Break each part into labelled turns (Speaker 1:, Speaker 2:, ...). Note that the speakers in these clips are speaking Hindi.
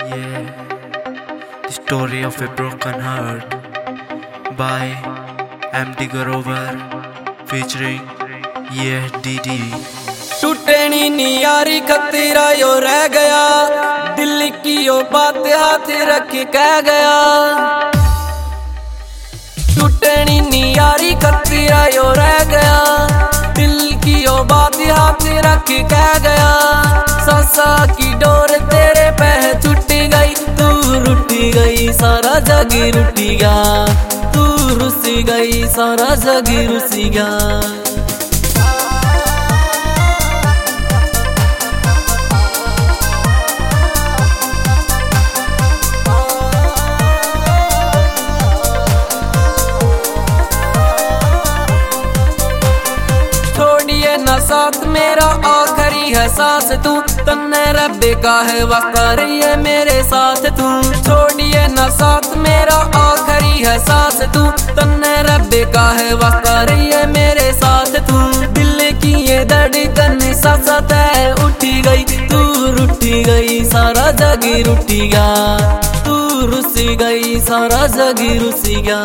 Speaker 1: Yeah, the story of a broken heart by MD Grover featuring DD।
Speaker 2: टूटनी नी यारी खतरा यो रह गया, दिल की यो बात हाथ रख कह गया। टूटनी नी यारी खतरा यो रह गया, दिल की यो बात हाथ रख कह गया। सासा की डोर तेरे पे छूट गई, तू रुठ गई सारा जग रुठ गया। तू रुस गई सारा जग रुस गया। साथ मेरा आखिरी है सांस तू, तन्ने रब्बे का है वास्ता रही है मेरे साथ तू। छोड़िए ना साथ मेरा आखिरी है सांस तू, तन्ने रब्बे का है वास्ता रही है मेरे साथ तू। दिल की ये धड़कन सासा तय उठी गई, तू रुठ गई सारा जग रुठ गया। तू रुस गई सारा जग रुस गया।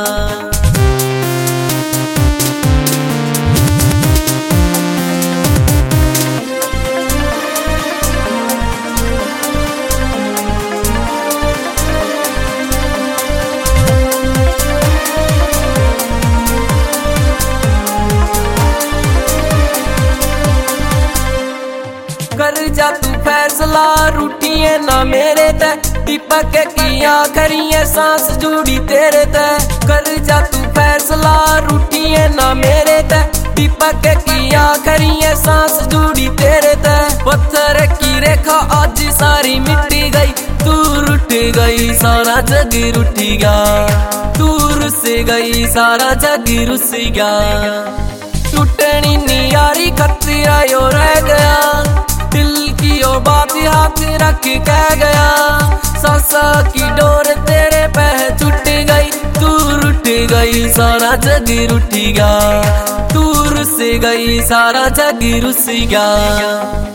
Speaker 2: कर जा तू फैसला रूठिए ना मेरे ते, दीपक की आखिरी सांस जुड़ी तेरे ते। कर जा तू फैसला रूठिए ना मेरे ते, दीपक की आखिरी सांस जुड़ी तेरे ते। पत्थर की रेखा आज सारी मिट गई, तू रुठ गई सारा जग रुठ गया। तू रुस गई सारा जग रुस गया। टूटनी नी यारी खतरा यो रह गया, दिल की यो बात हाथ रख कह गया। सासा की डोर तेरे पे छूट गई, तू रुठ गई सारा जग रुठ गया। तू रुस गई सारा जग रुस गया।